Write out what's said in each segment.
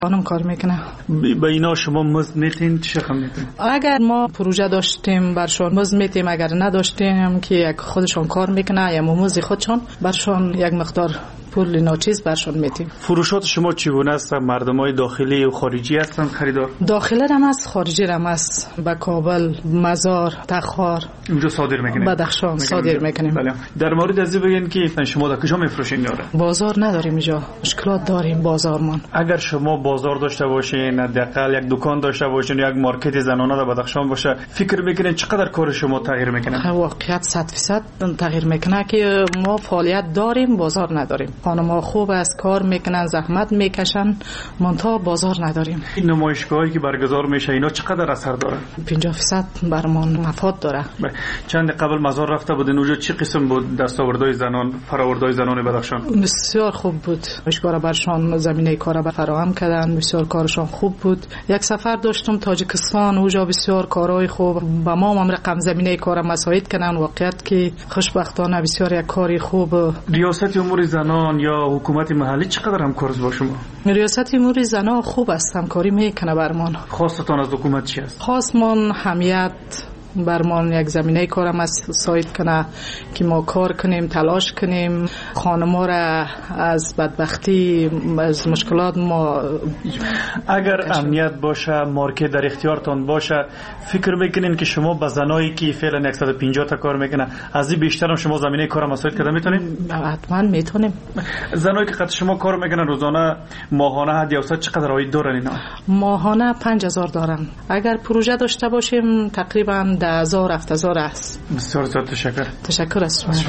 خانم کار میکنه. به اینا شما مزد میتین چه رقم میتین؟ اگر ما پروژه داشتیم برشان مزد میتیم، اگر نداشتیم که خودشان کار میکنه یا مزد خودشان برشان یک مقدار پول ناچیز برشان میتیم. فروشات شما چگونه است؟ مردمای داخلی و خارجی هستند خریدار؟ داخلی هم است، خارجی هم است. به کابل، مزار، تخار اونجا صادر میکنید؟ بدخشان صادر میکنیم. بله. در مورد از این بگین که شما در کجا میفروشین یاره؟ بازار نداریم اینجا، مشکلات داریم بازارمان. اگر شما بازار داشته باشین، حداقل یک دکان داشته باشین، یک مارکت زنانه در بدخشان باشه، فکر میکنین چقدر کار شما تغییر میکنه؟ واقعیت 100% تغییر میکنه که ما فعالیت داریم، بازار نداریم. خانم‌ها خوب است، کار میکنن، زحمت میکشن، منتها بازار نداریم. این نمایشگاهایی که برگزار میشه اینا چقدر اثر داره؟ 50% برمان مفاد داره. چند قبل مزار رفته بودین اونجا چه قسم بود دستاوردهای زنان، فراوردهای زنان بدخشان؟ بسیار خوب بود. اشکار برشان زمینه کار فراهم کردن، بسیار کارشان خوب بود. یک سفر داشتم تاجیکستان، اونجا بسیار کارهای خوب با ما هم رقم زمینه کار مساعد کردن. واقعیت که خوشبختانه بسیار یک کاری خوب. ریاست امور زنان یا حکومت محلی چقدر همکار با شما؟ ریاست امور زنان خوب است، همکاری میکنه برمان. خواستتان از حکومت چی است؟ خواستمان حمیت برمان یک زمینه کارم است ساید کنه که ما کار کنیم، تلاش کنیم، خانم‌ها را از بدبختی، از مشکلات ما. اگر امنیت باشه، مارکت در اختیارتان باشه، فکر میکنین که شما با زنایی که فعلا 150 تا کار میکنه از این بیشتر هم شما زمینه کار مساعد کده میتونین؟ حتما میتونیم. زنایی که قد شما کار میکنن روزانه، ماهانه حد اوسط چقدر عاید دارن اینا؟ ماهانه 5000 دارن. اگر پروژه داشته باشیم تقریبا 10,000 7,000 است. بسیار زیاد تشکر. تشکر از شما.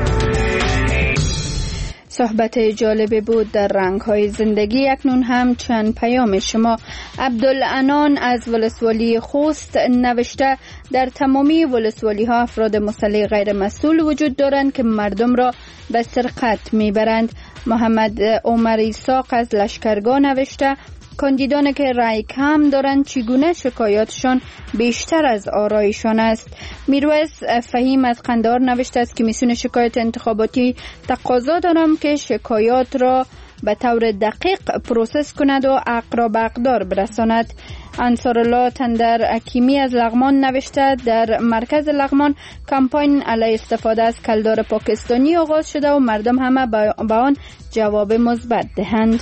صحبت جالبی بود در رنگ‌های زندگی. اکنون هم چند پیام شما. عبدالعنان از ولسوالی خوست نوشته در تمامی ولسوالی‌ها افراد مسلح غیر مسئول وجود دارند که مردم را به سرقت میبرند. محمد عمر ایساق از لشکرگاه نوشته کاندیدانی که رأی کم دارند چگونه شکایاتشان بیشتر از آرایشان است. میرویس فهیم از قندهار نوشته است که کمیسیون شکایت انتخاباتی تقاضا دارم که شکایات را به طور دقیق پروسس کند و حق را به حقدار برساند. انصارالله تندر حکیمی از لغمان نوشته در مرکز لغمان کمپاین علیه استفاده از کلدار پاکستانی آغاز شده و مردم همه به آن جواب مثبت دهند.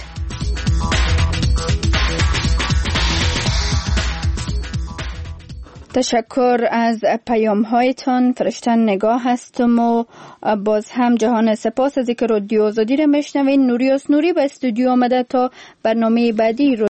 تشکر از پیام هایتان. فرشتن نگاه هستم و باز هم جهان سپاس از اینکه رادیو آزادی را میشنوین. نوریاس نوری به استودیو آمده تا برنامه بعدی